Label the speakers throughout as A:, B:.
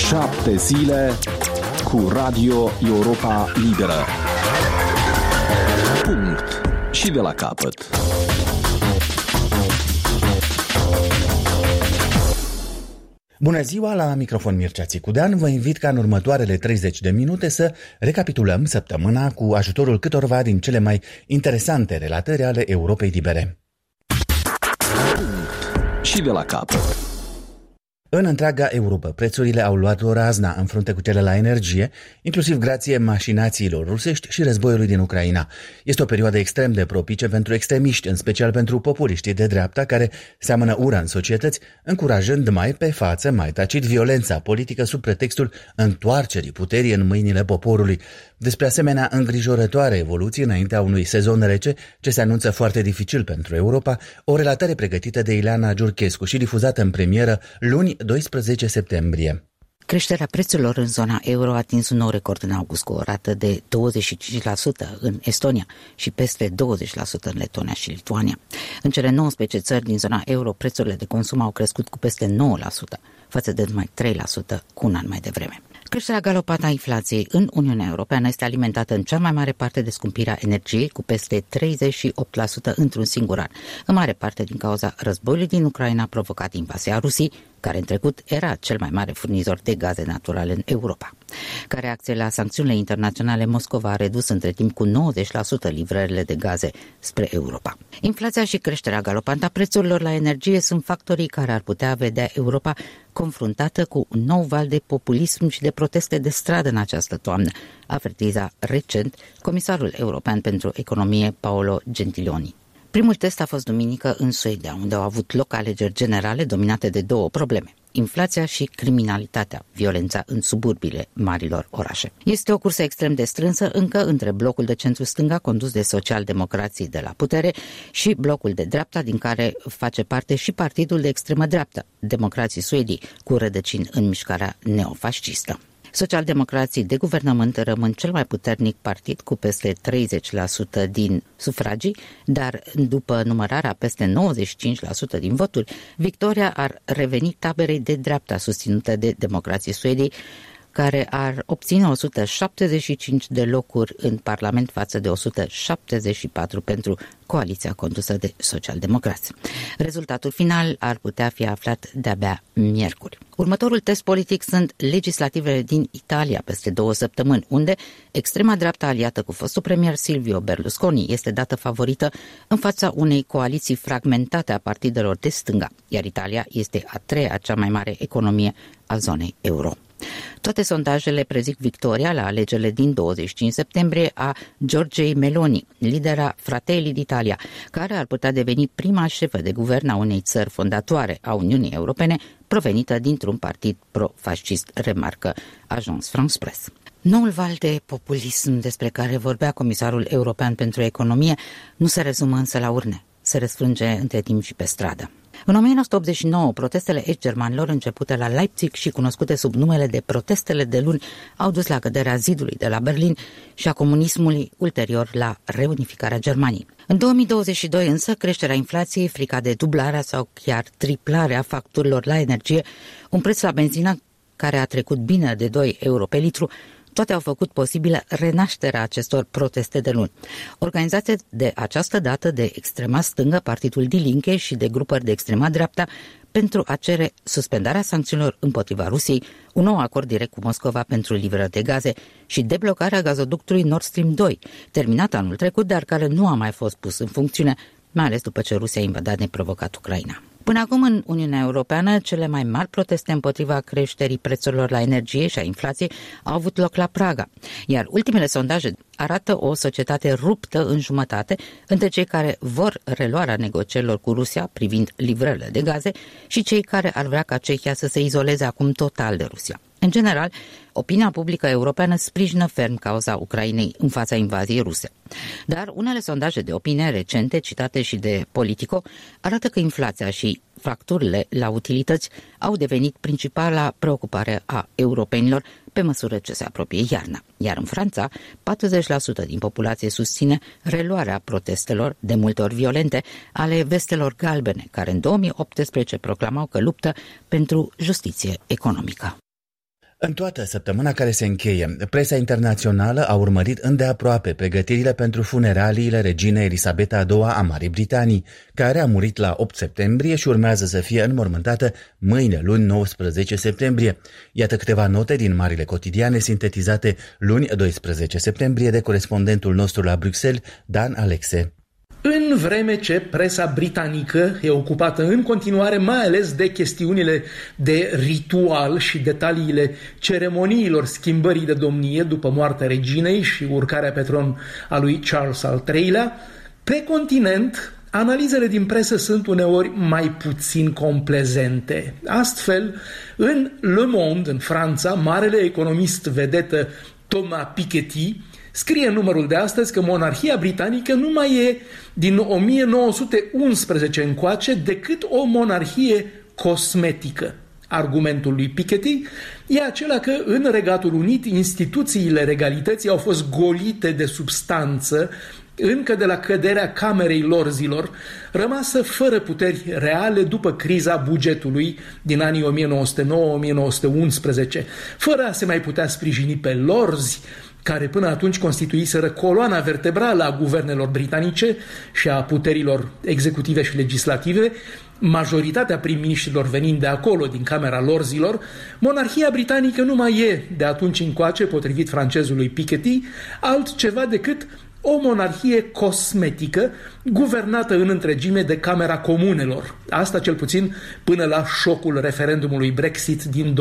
A: 7 zile cu Radio Europa Liberă. Punct. Și de la capăt.
B: Bună ziua, la microfon Mircea Țicudean. Vă invit ca în următoarele 30 de minute să recapitulăm săptămâna cu ajutorul câtorva din cele mai interesante relatări ale Europei Libere.
A: Și de la capăt.
B: În întreaga Europa, prețurile au luat o razna în frunte cu cele la energie, inclusiv grație mașinațiilor rusești și războiului din Ucraina. Este o perioadă extrem de propice pentru extremiști, în special pentru populiștii de dreapta, care seamănă ura în societăți, încurajând mai pe față, mai tacit, violența politică sub pretextul întoarcerii puterii în mâinile poporului. Despre asemenea îngrijorătoare evoluții înaintea unui sezon rece, ce se anunță foarte dificil pentru Europa, o relatare pregătită de Ileana Giurchescu și difuzată în premieră luni 12 septembrie.
C: Creșterea prețurilor în zona euro a atins un nou record în august, cu o rată de 25% în Estonia și peste 20% în Letonia și Lituania. În cele 19 țări din zona euro, prețurile de consum au crescut cu peste 9%, față de numai 3% cu un an mai devreme. Creșterea galopată a inflației în Uniunea Europeană este alimentată în cea mai mare parte de scumpirea energiei, cu peste 38% într-un singur an, în mare parte din cauza războiului din Ucraina provocat invazia Rusiei, care în trecut era cel mai mare furnizor de gaze naturale în Europa. Ca reacție la sancțiunile internaționale, Moscova a redus între timp cu 90% livrările de gaze spre Europa. Inflația și creșterea galopantă a prețurilor la energie sunt factorii care ar putea vedea Europa confruntată cu un nou val de populism și de proteste de stradă în această toamnă, avertiza recent Comisarul European pentru Economie Paolo Gentiloni. Primul test a fost duminică în Suedia, unde au avut loc alegeri generale dominate de două probleme: inflația și criminalitatea, violența în suburbiile marilor orașe. Este o cursă extrem de strânsă încă între blocul de centru-stânga condus de social-democrații de la putere și blocul de dreapta, din care face parte și partidul de extremă dreaptă, Democrații Suedii, cu rădăcini în mișcarea neofascistă. Socialdemocrații de guvernământ rămân cel mai puternic partid cu peste 30% din sufragii, dar după numărarea peste 95% din voturi, victoria ar reveni taberei de dreapta susținută de Democrații Suedii, care ar obține 175 de locuri în Parlament față de 174 pentru coaliția condusă de socialdemocrați. Rezultatul final ar putea fi aflat de-abia miercuri. Următorul test politic sunt legislativele din Italia peste 2 săptămâni, unde extrema dreaptă aliată cu fostul premier Silvio Berlusconi este dată favorită în fața unei coaliții fragmentate a partidelor de stânga, iar Italia este a treia cea mai mare economie a zonei euro. Toate sondajele prezic victoria la alegerile din 25 septembrie a Giorgiei Meloni, lidera Fratelli d'Italia, care ar putea deveni prima șefă de guvern a unei țări fondatoare a Uniunii Europene, provenită dintr-un partid pro-fascist, remarcă Agence France Presse. Noul val de populism despre care vorbea Comisarul European pentru Economie nu se rezumă însă la urne, se răsfrânge între timp și pe stradă. În 1989, protestele est-germanilor începute la Leipzig și cunoscute sub numele de protestele de luni au dus la căderea zidului de la Berlin și a comunismului, ulterior la reunificarea Germaniei. În 2022 însă, creșterea inflației, frica de dublarea sau chiar triplarea facturilor la energie, un preț la benzină care a trecut bine de 2 euro pe litru, toate au făcut posibilă renașterea acestor proteste de luni. Organizate de această dată de extrema stângă, Partidul Die Linke și de grupări de extrema dreapta, pentru a cere suspendarea sancțiunilor împotriva Rusiei, un nou acord direct cu Moscova pentru livrări de gaze și deblocarea gazoductului Nord Stream 2, terminat anul trecut, dar care nu a mai fost pus în funcțiune, mai ales după ce Rusia a invadat neprovocat Ucraina. Până acum, în Uniunea Europeană, cele mai mari proteste împotriva creșterii prețurilor la energie și a inflației au avut loc la Praga, iar ultimele sondaje arată o societate ruptă în jumătate între cei care vor reluarea negocierilor cu Rusia privind livrările de gaze și cei care ar vrea ca Cehia să se izoleze acum total de Rusia. În general, opinia publică europeană sprijină ferm cauza Ucrainei în fața invaziei ruse. Dar unele sondaje de opinie recente, citate și de Politico, arată că inflația și facturile la utilități au devenit principala preocupare a europenilor pe măsură ce se apropie iarna. Iar în Franța, 40% din populație susține reluarea protestelor, de multe ori violente, ale vestelor galbene, care în 2018 proclamau că luptă pentru justiție economică.
B: În toată săptămâna care se încheie, presa internațională a urmărit îndeaproape pregătirile pentru funeraliile reginei Elisabeta II a Marii Britanii, care a murit la 8 septembrie și urmează să fie înmormântată mâine, luni 19 septembrie. Iată câteva note din marile cotidiane sintetizate luni 12 septembrie de corespondentul nostru la Bruxelles, Dan Alexe.
D: În vreme ce presa britanică e ocupată în continuare mai ales de chestiunile de ritual și detaliile ceremoniilor schimbării de domnie după moartea reginei și urcarea pe tron a lui Charles al III-lea, pe continent analizele din presă sunt uneori mai puțin complezente. Astfel, în Le Monde, în Franța, marele economist vedetă Thomas Piketty scrie în numărul de astăzi că monarhia britanică nu mai e din 1911 încoace decât o monarhie cosmetică. Argumentul lui Piketty e acela că în Regatul Unit instituțiile regalității au fost golite de substanță încă de la căderea Camerei Lorzilor, rămasă fără puteri reale după criza bugetului din anii 1909-1911, fără a se mai putea sprijini pe lorzi, care până atunci constituiseră coloana vertebrală a guvernelor britanice și a puterilor executive și legislative, majoritatea prim-ministrilor venind de acolo, din Camera Lorzilor, monarhia britanică nu mai e de atunci încoace, potrivit francezului Piketty, altceva decât o monarhie cosmetică guvernată în întregime de Camera Comunelor. Asta cel puțin până la șocul referendumului Brexit din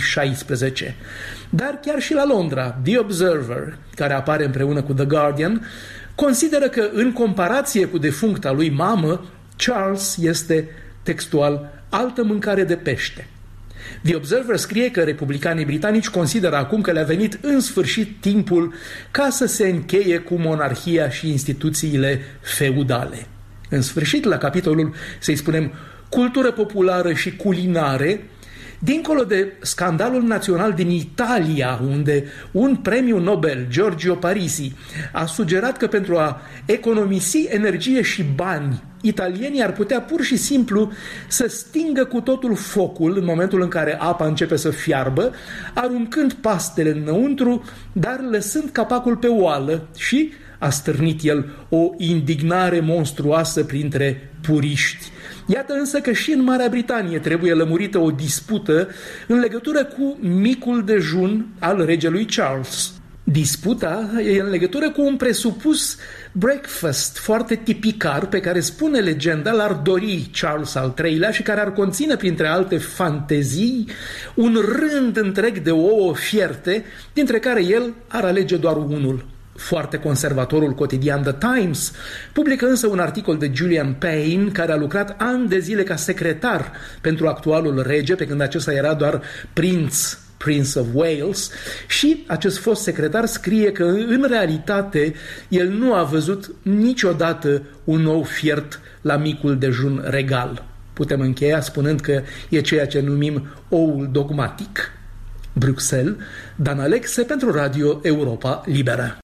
D: 2016. Dar chiar și la Londra, The Observer, care apare împreună cu The Guardian, consideră că în comparație cu defuncta lui mamă, Charles este, textual, altă mâncare de pește. The Observer scrie că republicanii britanici consideră acum că le-a venit în sfârșit timpul ca să se încheie cu monarhia și instituțiile feudale. În sfârșit, la capitolul, să-i spunem, cultură populară și culinare, dincolo de scandalul național din Italia, unde un premiu Nobel, Giorgio Parisi, a sugerat că pentru a economisi energie și bani, italienii ar putea pur și simplu să stingă cu totul focul în momentul în care apa începe să fiarbă, aruncând pastele înăuntru, dar lăsând capacul pe oală și a stârnit el o indignare monstruoasă printre puriști. Iată însă că și în Marea Britanie trebuie lămurită o dispută în legătură cu micul dejun al regelui Charles. Disputa e în legătură cu un presupus breakfast foarte tipicar pe care, spune legenda, l-ar dori Charles al III-lea și care ar conține, printre alte fantezii, un rând întreg de ouă fierte, dintre care el ar alege doar unul. Foarte conservatorul cotidian The Times publică însă un articol de Julian Payne, care a lucrat ani de zile ca secretar pentru actualul rege, pe când acesta era doar Prince of Wales, și acest fost secretar scrie că în realitate el nu a văzut niciodată un ou fiert la micul dejun regal. Putem încheia spunând că e ceea ce numim oul dogmatic. Bruxelles, Dan Alexe pentru Radio Europa Liberă.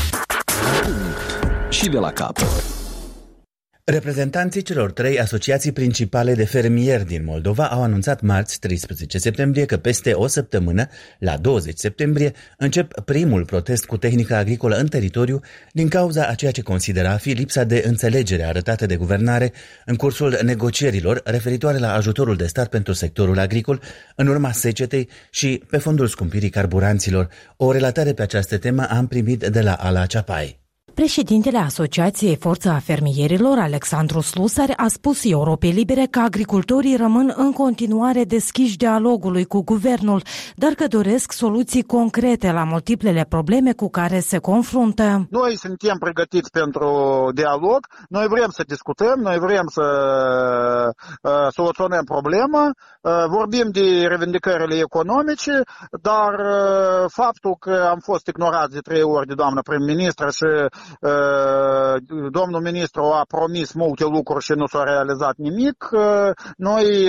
A: Și de la capăt.
B: Reprezentanții celor 3 asociații principale de fermieri din Moldova au anunțat marți, 13 septembrie, că peste o săptămână, la 20 septembrie, încep primul protest cu tehnică agricolă în teritoriu din cauza a ceea ce considera a fi lipsa de înțelegere arătată de guvernare în cursul negocierilor referitoare la ajutorul de stat pentru sectorul agricol în urma secetei și pe fondul scumpirii carburanților. O relatare pe această temă am primit de la Ala Ceapai.
E: Președintele Asociației Forța Fermierilor, Alexandru Slusar, a spus Europei Libere că agricultorii rămân în continuare deschiși dialogului cu guvernul, dar că doresc soluții concrete la multiplele probleme cu care se confruntă.
F: Noi suntem pregătiți pentru dialog, noi vrem să discutăm, noi vrem să soluționăm problema, vorbim de revendicările economice, dar faptul că am fost ignorați de 3 ori de doamna prim-ministră și domnul ministru a promis multe lucruri și nu s-a realizat nimic. Noi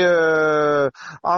F: am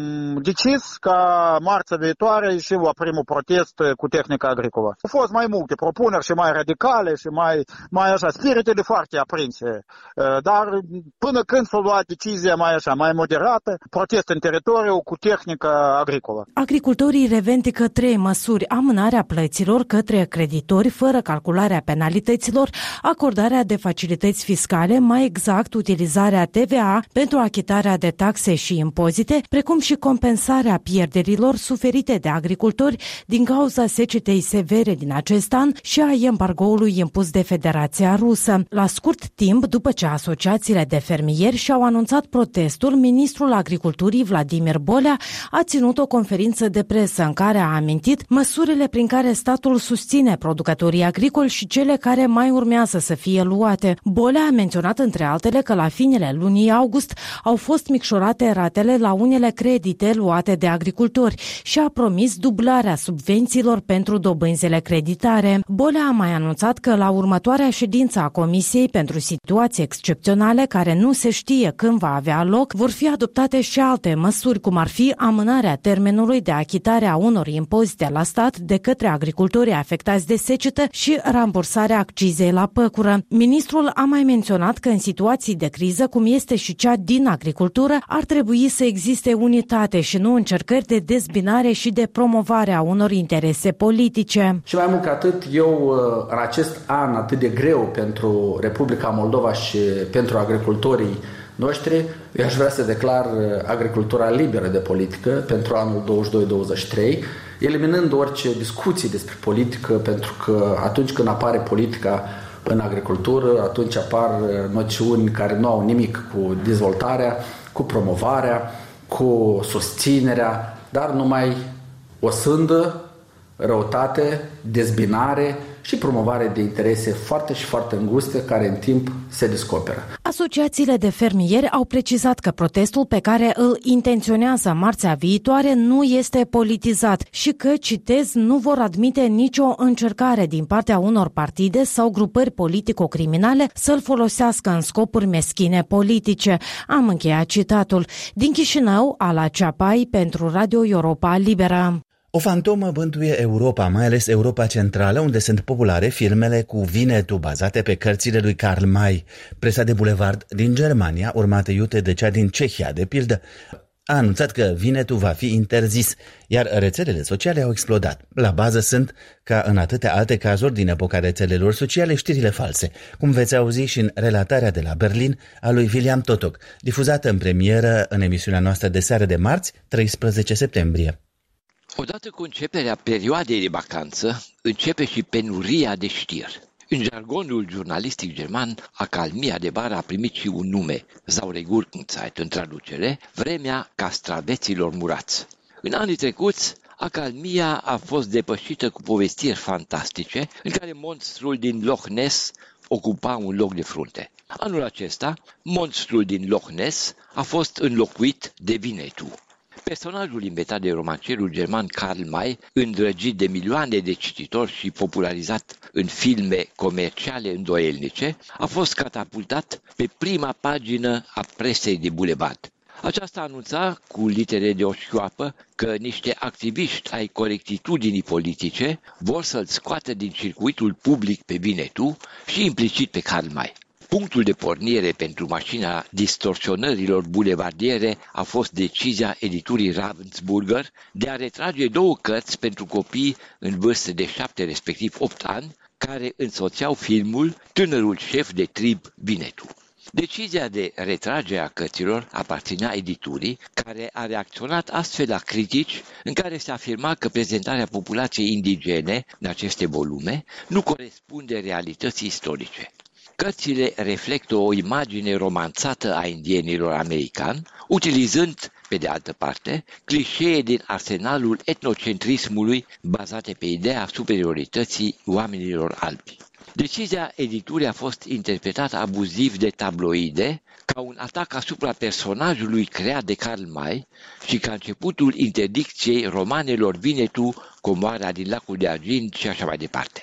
F: decis ca marțea viitoare și la primul protest cu tehnica agricolă. Au fost mai multe propuneri și mai radicale și mai așa, spiritele foarte aprinse. Dar până când s-a luat decizia mai moderată, protest în teritoriu cu tehnica agricolă.
E: Agricultorii revendică 3 măsuri: amânarea plăților către creditori fără calcularea penalităților, acordarea de facilități fiscale, mai exact utilizarea TVA pentru achitarea de taxe și impozite, precum și compensarea pierderilor suferite de agricultori din cauza secetei severe din acest an și a embargoului impus de Federația Rusă. La scurt timp după ce asociațiile de fermieri și-au anunțat protestul, ministrul Agriculturii Vladimir Bolea a ținut o conferință de presă în care a amintit măsurile prin care statul susține producătorii agricoli și cele care mai urmează să fie luate. Bolea a menționat între altele că la finele lunii august au fost micșorate ratele la unele credite luate de agricultori și a promis dublarea subvențiilor pentru dobânzile creditare. Bolea a mai anunțat că la următoarea ședință a Comisiei pentru situații excepționale, care nu se știe când va avea loc, vor fi adoptate și alte măsuri, cum ar fi amânarea termenului de achitare a unor impozite la stat de către agricultorii afectați de secetă și rambursarea accizei la păcură. Ministrul a mai menționat că în situații de criză, cum este și cea din agricultură, ar trebui să existe unitate și nu încercări de dezbinare și de promovare a unor interese politice.
G: Și mai mult ca atât, eu în acest an atât de greu pentru Republica Moldova și pentru agricultorii noștri, eu aș vrea să declar agricultura liberă de politică pentru anul 22-23, eliminând orice discuții despre politică, pentru că atunci când apare politica în agricultură, atunci apar noțiuni care nu au nimic cu dezvoltarea, cu promovarea, cu susținerea, dar numai o sândă, răutate, dezbinare și promovare de interese foarte și foarte înguste care în timp se descoperă.
E: Asociațiile de fermieri au precizat că protestul pe care îl intenționează marțea viitoare nu este politizat și că, citez, nu vor admite nicio încercare din partea unor partide sau grupări politico-criminale să-l folosească în scopuri meschine politice. Am încheiat citatul. Din Chișinău, Ala Ceapai pentru Radio Europa Liberă.
B: O fantomă bântuie Europa, mai ales Europa Centrală, unde sunt populare filmele cu Winnetou bazate pe cărțile lui Karl May. Presa de bulevard din Germania, urmată iute de cea din Cehia, de pildă, a anunțat că Winnetou va fi interzis, iar rețelele sociale au explodat. La bază sunt, ca în atâtea alte cazuri din epoca rețelelor sociale, știrile false, cum veți auzi și în relatarea de la Berlin a lui William Totok, difuzată în premieră în emisiunea noastră de seară de marți, 13 septembrie.
H: Odată cu începerea perioadei de vacanță, începe și penuria de știri. În jargonul jurnalistic german, acalmia de vară a primit și un nume, Saure Gurkenzeit, în traducere, vremea castraveților murați. În anii trecuți, acalmia a fost depășită cu povestiri fantastice, în care monstrul din Loch Ness ocupa un loc de frunte. Anul acesta, monstrul din Loch Ness a fost înlocuit de Winnetou. Personajul inventat de romancerul german Karl May, îndrăgit de milioane de cititori și popularizat în filme comerciale îndoielnice, a fost catapultat pe prima pagină a presei de bulevard. Aceasta anunța cu litere de oșchioapă că niște activiști ai corectitudinii politice vor să-l scoată din circuitul public pe Winnetou și implicit pe Karl May. Punctul de pornire pentru mașina distorsionărilor bulevardiere a fost decizia editurii Ravensburger de a retrage 2 cărți pentru copii în vârstă de 7, respectiv 8 ani, care însoțeau filmul Tânărul șef de trib Winnetou. Decizia de retragere a cărților aparținea editurii, care a reacționat astfel la critici în care se afirma că prezentarea populației indigene în aceste volume nu corespunde realității istorice. Cărțile reflectă o imagine romanțată a indienilor americani, utilizând, pe de altă parte, clișee din arsenalul etnocentrismului bazate pe ideea superiorității oamenilor albi. Decizia editurii a fost interpretată abuziv de tabloide ca un atac asupra personajului creat de Karl May și ca începutul interdicției romanelor Winnetou, Comoara din lacul de argint și așa mai departe.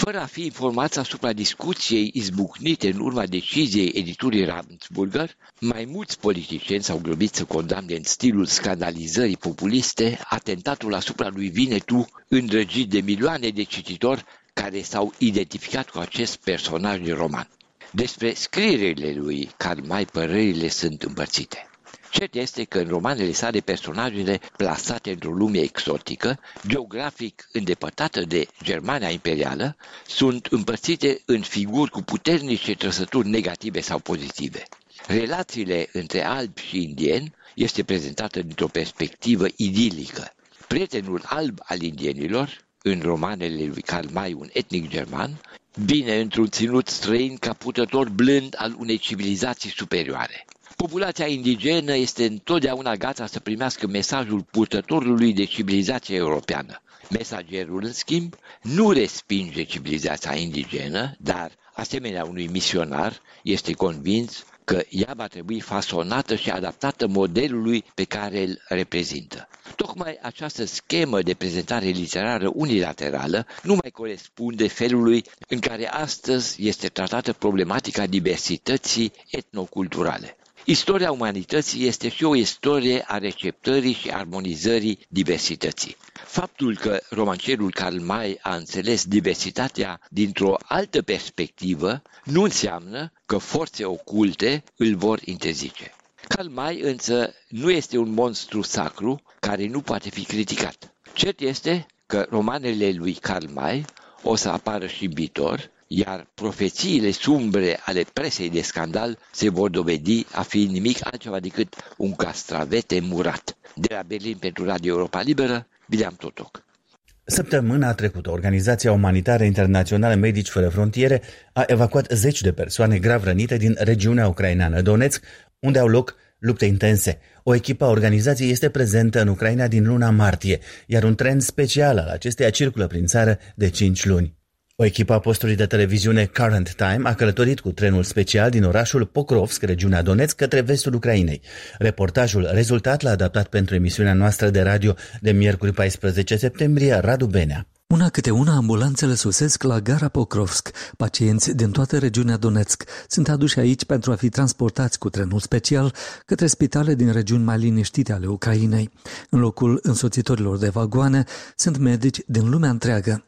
H: Fără a fi informați asupra discuției izbucnite în urma deciziei editurii Ravensburger, mai mulți politicieni s-au grăbit să condamne în stilul scandalizării populiste atentatul asupra lui Winnetou, îndrăgit de milioane de cititori care s-au identificat cu acest personaj din roman. Despre scrierile lui Karl May părerile sunt împărțite. Cert este că în romanele sale personajele plasate într-o lume exotică, geografic îndepărtată de Germania imperială, sunt împărțite în figuri cu puternice trăsături negative sau pozitive. Relațiile între albi și indieni este prezentată dintr-o perspectivă idilică. Prietenul alb al indienilor, în romanele lui Karl May, un etnic german, vine într-un ținut străin ca purtător blând al unei civilizații superioare. Populația indigenă este întotdeauna gata să primească mesajul purtătorului de civilizație europeană. Mesagerul, în schimb, nu respinge civilizația indigenă, dar, asemenea unui misionar, este convins că ea va trebui fasonată și adaptată modelului pe care îl reprezintă. Tocmai această schemă de prezentare literară unilaterală nu mai corespunde felului în care astăzi este tratată problematica diversității etnoculturale. Istoria umanității este și o istorie a receptării și armonizării diversității. Faptul că romancerul Karl May a înțeles diversitatea dintr-o altă perspectivă nu înseamnă că forțe oculte îl vor interzice. Karl May însă nu este un monstru sacru care nu poate fi criticat. Cert este că romanele lui Karl May o să apară și în viitor, iar profețiile sumbre ale presei de scandal se vor dovedi a fi nimic altceva decât un castravete murat. De la Berlin pentru Radio Europa Liberă, William Totoc.
B: Săptămâna trecută, Organizația Umanitară Internațională Medici Fără Frontiere a evacuat 10 de persoane grav rănite din regiunea ucraineană Donetsk, unde au loc lupte intense. O echipă a organizației este prezentă în Ucraina din luna martie, iar un tren special al acesteia circulă prin țară de 5 luni. O echipă a postului de televiziune Current Time a călătorit cu trenul special din orașul Pokrovsk, regiunea Donetsk, către vestul Ucrainei. Reportajul rezultat l-a adaptat pentru emisiunea noastră de radio de miercuri 14 septembrie, Radu Benea.
I: Una câte una, ambulanțele sosesc la gara Pokrovsk. Pacienți din toată regiunea Donetsk sunt aduși aici pentru a fi transportați cu trenul special către spitale din regiuni mai liniștite ale Ucrainei. În locul însoțitorilor de vagoane sunt medici din lumea întreagă.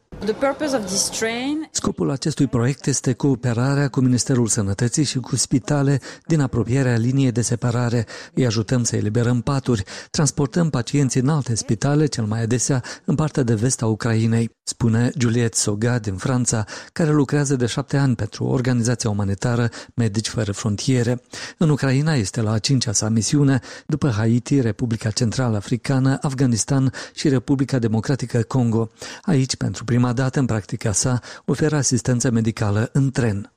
I: Scopul acestui proiect este cooperarea cu Ministerul Sănătății și cu spitale din apropierea liniei de separare. Îi ajutăm să eliberăm paturi, transportăm pacienții în alte spitale, cel mai adesea în partea de vest a Ucrainei, spune Juliette Soga din Franța, care lucrează de 7 ani pentru organizația umanitară Medici Fără Frontiere. În Ucraina este la a 5-a sa misiune, după Haiti, Republica Central Africană, Afganistan și Republica Democratică Congo. Aici, pentru prima dată în practica sa, oferă asistență medicală în tren.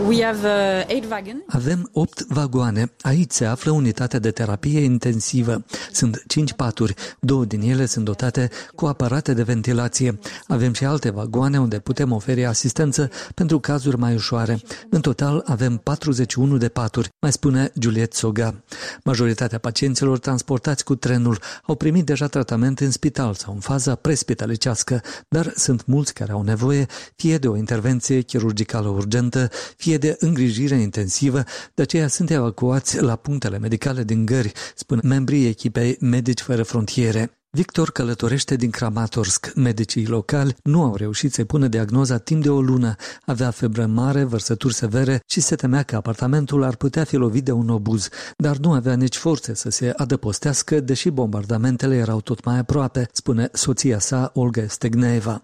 I: Avem 8 vagoane. Aici se află unitatea de terapie intensivă. Sunt 5 paturi. 2 din ele sunt dotate cu aparate de ventilație. Avem și alte vagoane unde putem oferi asistență pentru cazuri mai ușoare. În total avem 41 de paturi, mai spune Juliette Soga. Majoritatea pacienților transportați cu trenul au primit deja tratament în spital sau în faza prespitalicească, dar sunt mulți care au nevoie fie de o intervenție chirurgicală urgentă, fie de îngrijire intensivă, de aceea sunt evacuați la punctele medicale din gări, spun membrii echipei Medici Fără Frontiere. Victor călătorește din Kramatorsk. Medicii locali nu au reușit să-i pună diagnoza timp de o lună. Avea febră mare, vărsături severe și se temea că apartamentul ar putea fi lovit de un obuz, dar nu avea nici forțe să se adăpostească, deși bombardamentele erau tot mai aproape, spune soția sa, Olga Stegneeva.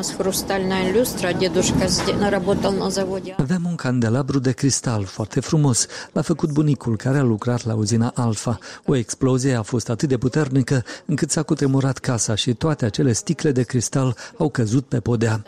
I: Aveam un candelabru de cristal foarte frumos. L-a făcut bunicul care a lucrat la uzina Alfa. O explozie a fost atât de puternică încât s-a cutremurat casa și toate acele sticle de cristal au căzut pe podea.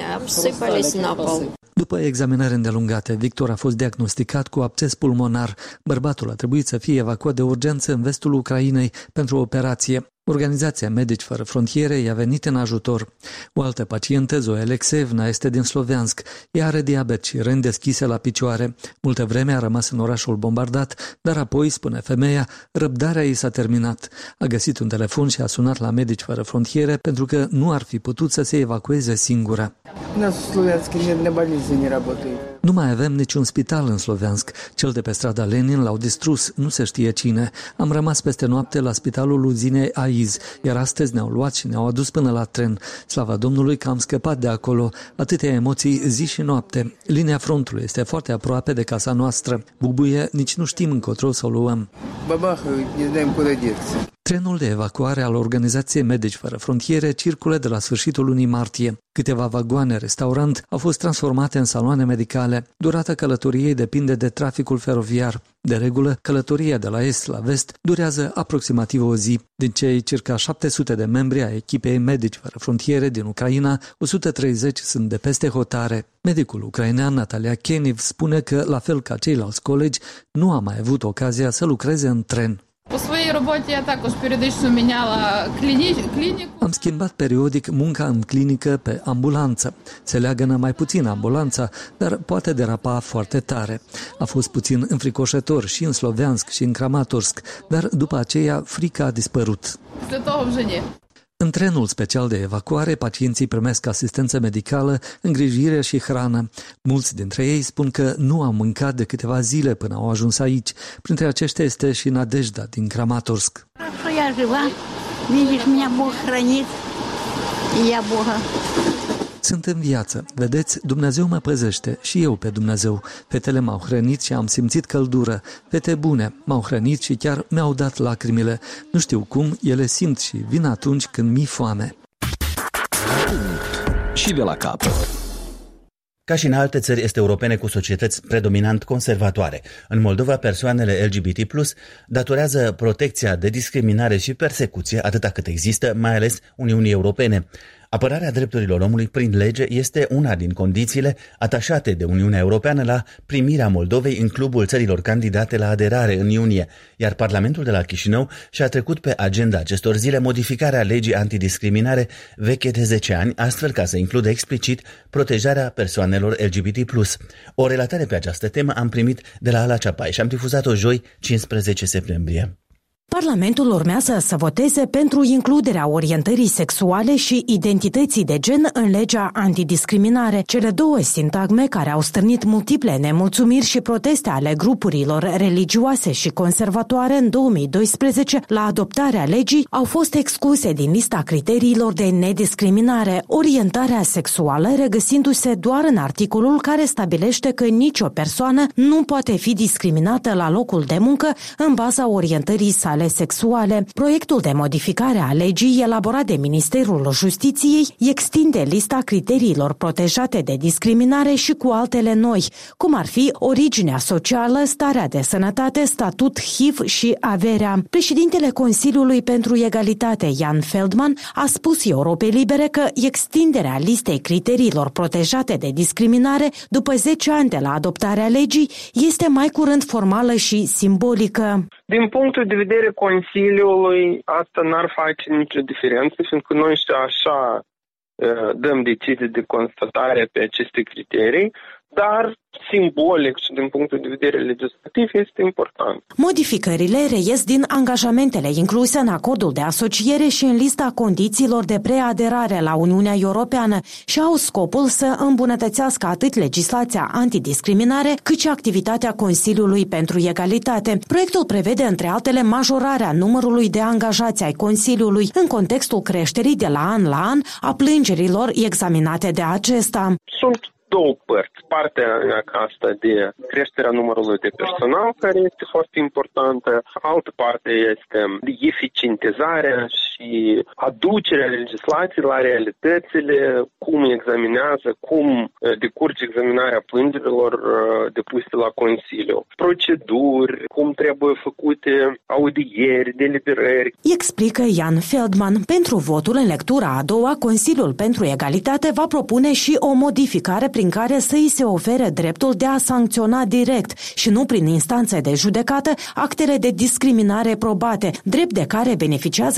I: După examinări îndelungate, Victor a fost diagnosticat cu absces pulmonar. Bărbatul a trebuit să fie evacuat de urgență în vestul Ucrainei pentru o operație. Organizația Medici Fără Frontiere i-a venit în ajutor. O altă pacientă, Zoe Alexeevna, este din Sloviansk. Ea are diabet și răni deschise la picioare. Multă vreme a rămas în orașul bombardat, dar apoi, spune femeia, răbdarea ei s-a terminat. A găsit un telefon și a sunat la Medici Fără Frontiere pentru că nu ar fi putut să se evacueze singură. Nu mai avem niciun spital în Sloviansk. Cel de pe strada Lenin l-au distrus, nu se știe cine. Am rămas peste noapte la spitalul uzinei Aiz, iar astăzi ne-au luat și ne-au adus până la tren. Slavă Domnului că am scăpat de acolo. Atâtea emoții zi și noapte. Linia frontului este foarte aproape de casa noastră. Bubuie, nici nu știm încotro să o luăm. Trenul de evacuare al Organizației Medici Fără Frontiere circulă de la sfârșitul lunii martie. Câteva vagoane restaurant au fost transformate în saloane medicale. Durata călătoriei depinde de traficul feroviar. De regulă, călătoria de la est la vest durează aproximativ o zi. Din cei circa 700 de membri ai echipei Medici Fără Frontiere din Ucraina, 130 sunt de peste hotare. Medicul ucrainean Natalia Keniv spune că, la fel ca ceilalți colegi, nu a mai avut ocazia să lucreze în tren. Am schimbat periodic munca în clinică pe ambulanță. Se leagănă mai puțin ambulanța, dar poate derapa foarte tare. A fost puțin înfricoșător și în Sloviansk și în Kramatorsk, dar după aceea frica a dispărut. În trenul special de evacuare, pacienții primesc asistență medicală, îngrijire și hrană. Mulți dintre ei spun că nu au mâncat de câteva zile până au ajuns aici. Printre aceștia este și Nadejda din Kramatorsk. Sunt în viață. Vedeți, Dumnezeu mă păzește și eu pe Dumnezeu. Fetele m-au hrănit și am simțit căldură. Fete bune, m-au hrănit și chiar mi-au dat lacrimile. Nu știu cum, ele simt și vin atunci când mi-e foame.
A: Și de la capăt.
B: Ca și în alte țări este europene cu societăți predominant conservatoare, în Moldova persoanele LGBT+, datorează protecția de discriminare și persecuție atâta cât există, mai ales Uniunii Europene. Apărarea drepturilor omului prin lege este una din condițiile atașate de Uniunea Europeană la primirea Moldovei în clubul țărilor candidate la aderare în iunie, iar Parlamentul de la Chișinău și-a trecut pe agenda acestor zile modificarea legii antidiscriminare veche de 10 ani, astfel ca să includă explicit protejarea persoanelor LGBT+. O relatare pe această temă am primit de la Ala Ceapai și am difuzat-o joi, 15 septembrie.
E: Parlamentul urmează să voteze pentru includerea orientării sexuale și identității de gen în legea antidiscriminare, cele două sintagme care au stârnit multiple nemulțumiri și proteste ale grupurilor religioase și conservatoare în 2012 la adoptarea legii au fost excluse din lista criteriilor de nediscriminare, orientarea sexuală regăsindu-se doar în articolul care stabilește că nicio persoană nu poate fi discriminată la locul de muncă în baza orientării sale sexuale. Proiectul de modificare a legii elaborat de Ministerul Justiției extinde lista criteriilor protejate de discriminare și cu altele noi, cum ar fi originea socială, starea de sănătate, statut HIV și averea. Președintele Consiliului pentru Egalitate, Jan Feldman, a spus Europei Libere că extinderea listei criteriilor protejate de discriminare după 10 ani de la adoptarea legii este mai curând formală și simbolică.
J: Din punctul de vedere Consiliului, asta n-ar face nicio diferență, fiindcă noi și așa dăm decizii de constatare pe aceste criterii, dar simbolic și din punctul de vedere legislativ este important.
E: Modificările reies din angajamentele incluse în acordul de asociere și în lista condițiilor de preaderare la Uniunea Europeană și au scopul să îmbunătățească atât legislația antidiscriminare, cât și activitatea Consiliului pentru Egalitate. Proiectul prevede, între altele, majorarea numărului de angajați ai Consiliului în contextul creșterii de la an a plângerilor examinate de acesta.
J: Sunt două părți. Partea asta de creșterea numărului de personal, care este foarte importantă. Altă parte este de eficientizarea și aducerea legislației la realitățile, cum examinează, cum decurge examinarea plângerilor depuse la Consiliu. Proceduri, cum trebuie făcute audieri, deliberări.
E: Explică Jan Feldman. Pentru votul în lectura a doua, Consiliul pentru Egalitate va propune și o modificare prin care să îi se ofere dreptul de a sancționa direct și nu prin instanțe de judecată actele de discriminare probate, drept de care beneficiază, de exemplu,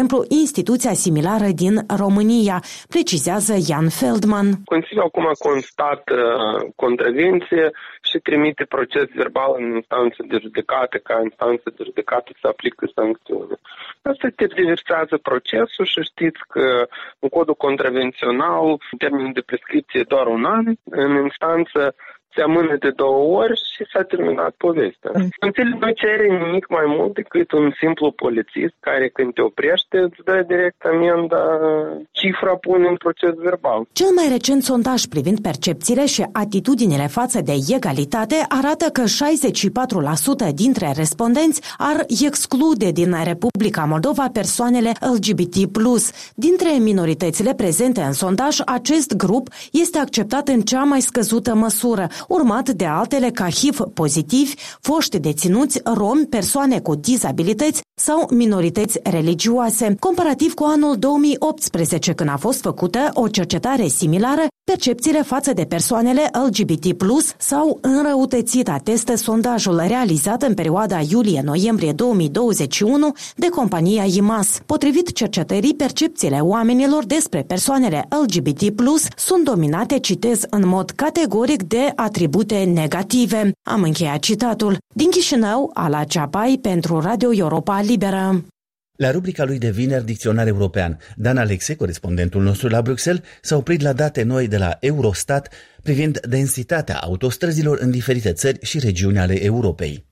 E: exemplu, instituția similară din România, precizează Jan Feldman.
J: Consiliul acum constată contravenție și trimite proces verbal în instanță de judecată, ca instanță de judecată să aplică sancțiune. Asta tergiversează procesul și știți că în codul contravențional termenul de prescripție e doar 1 an, în instanță se amână de 2 ori și s-a terminat povestea. Consiliul nu cere nimic mai mult decât un simplu polițist care când te oprește îți dă direct amenda, cifra pune în proces verbal.
E: Cel mai recent sondaj privind percepțiile și atitudinile față de egalitate arată că 64% dintre respondenți ar exclude din Republica Moldova persoanele LGBT+. Dintre minoritățile prezente în sondaj, acest grup este acceptat în cea mai scăzută măsură, urmat de altele ca HIV-pozitivi, foști deținuți, romi, persoane cu dizabilități sau minorități religioase. Comparativ cu anul 2018, când a fost făcută o cercetare similară, percepțiile față de persoanele LGBT+ s-au înrăutățit, atestă sondajul realizat în perioada iulie-noiembrie 2021 de compania IMAS. Potrivit cercetării, percepțiile oamenilor despre persoanele LGBT+ sunt dominate, citez, în mod categoric de atribute negative. Am încheiat citatul. Din Chișinău, Ala Ceapai pentru Radio Europa Liberă.
B: La rubrica lui de vineri, Dicționar European, Dan Alexe, corespondentul nostru la Bruxelles, s-a oprit la date noi de la Eurostat privind densitatea autostrăzilor în diferite țări și regiuni ale Europei.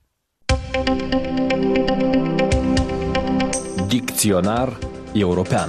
A: Dicționar European.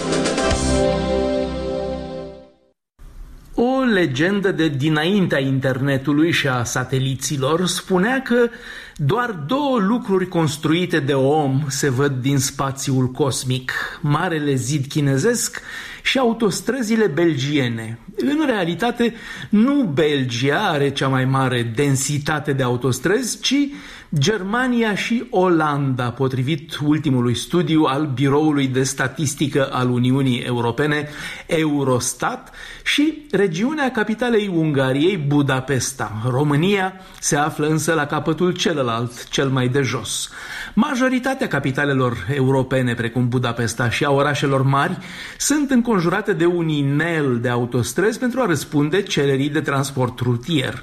D: O legendă de dinaintea internetului și a sateliților spunea că doar 2 lucruri construite de om se văd din spațiul cosmic: Marele Zid chinezesc și autostrăzile belgiene. În realitate, nu Belgia are cea mai mare densitate de autostrăzi, ci Germania și Olanda, potrivit ultimului studiu al Biroului de Statistică al Uniunii Europene, Eurostat, și regiunea capitalei Ungariei, Budapesta. România se află însă la capătul celălalt, cel mai de jos. Majoritatea capitalelor europene, precum Budapesta, și a orașelor mari, sunt înconjurate de un inel de autostrăzi pentru a răspunde cererii de transport rutier.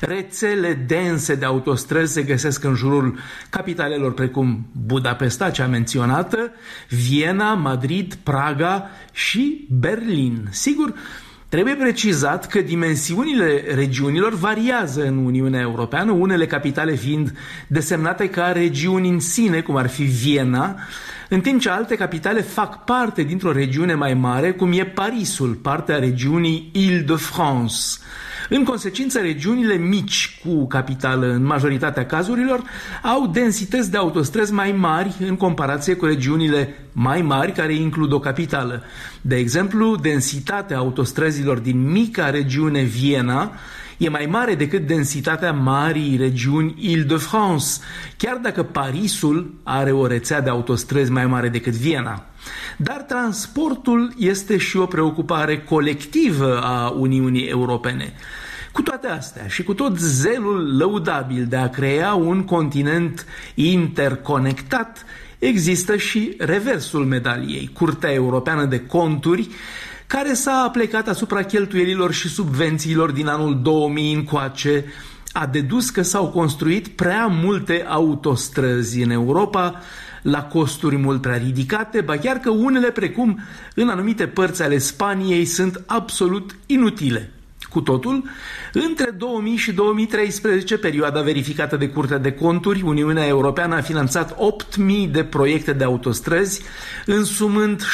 D: Rețele dense de autostrăzi se găsesc în jurul capitalelor precum Budapesta, cea menționată, Viena, Madrid, Praga și Berlin. Sigur, trebuie precizat că dimensiunile regiunilor variază în Uniunea Europeană, unele capitale fiind desemnate ca regiuni în sine, cum ar fi Viena, în timp ce alte capitale fac parte dintr-o regiune mai mare, cum e Parisul, partea regiunii Île-de-France. În consecință, regiunile mici cu capitală în majoritatea cazurilor au densități de autostrăzi mai mari în comparație cu regiunile mai mari care includ o capitală. De exemplu, densitatea autostrăzilor din mica regiune Viena e mai mare decât densitatea marii regiuni Île-de-France, chiar dacă Parisul are o rețea de autostrăzi mai mare decât Viena. Dar transportul este și o preocupare colectivă a Uniunii Europene. Cu toate astea și cu tot zelul lăudabil de a crea un continent interconectat, există și reversul medaliei, Curtea Europeană de Conturi, care s-a plecat asupra cheltuielilor și subvențiilor din anul 2000 încoace, a dedus că s-au construit prea multe autostrăzi în Europa, la costuri mult prea ridicate, ba chiar că unele, precum în anumite părți ale Spaniei, sunt absolut inutile. Cu totul, între 2000 și 2013, perioada verificată de Curtea de Conturi, Uniunea Europeană a finanțat 8.000 de proiecte de autostrăzi, însumând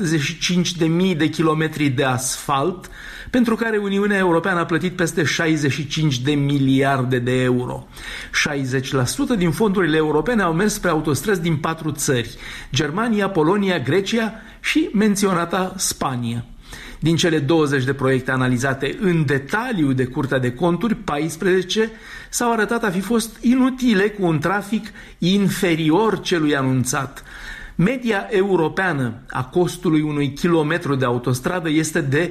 D: 75.000 de kilometri de asfalt, pentru care Uniunea Europeană a plătit peste 65 de miliarde de euro. 60% din fondurile europene au mers spre autostrăzi din 4 țări: Germania, Polonia, Grecia și menționata Spania. Din cele 20 de proiecte analizate în detaliu de Curtea de Conturi, 14 s-au arătat a fi fost inutile, cu un trafic inferior celui anunțat. Media europeană a costului unui kilometru de autostradă este de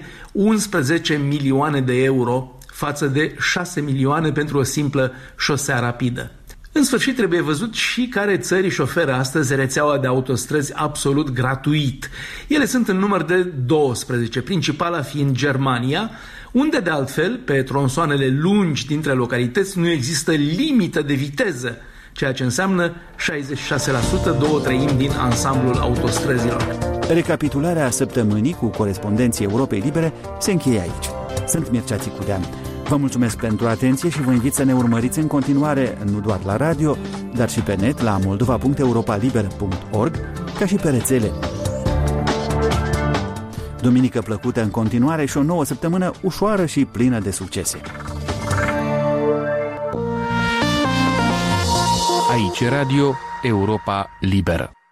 D: 11 milioane de euro față de 6 milioane pentru o simplă șosea rapidă. În sfârșit, trebuie văzut și care țări își oferă astăzi rețeaua de autostrăzi absolut gratuit. Ele sunt în număr de 12, principala fiind Germania, unde de altfel, pe tronsoanele lungi dintre localități, nu există limită de viteză, ceea ce înseamnă 66%, 2/3 din ansamblul autostrăzilor.
B: Recapitularea săptămânii cu corespondenții Europei Libere se încheie aici. Sunt Mircea Țicudean. Vă mulțumesc pentru atenție și vă invit să ne urmăriți în continuare, nu doar la radio, dar și pe net la moldova.europaliber.org, ca și pe rețele. Duminică plăcută în continuare și o nouă săptămână ușoară și plină de succese.
K: Aici Radio Europa Liberă.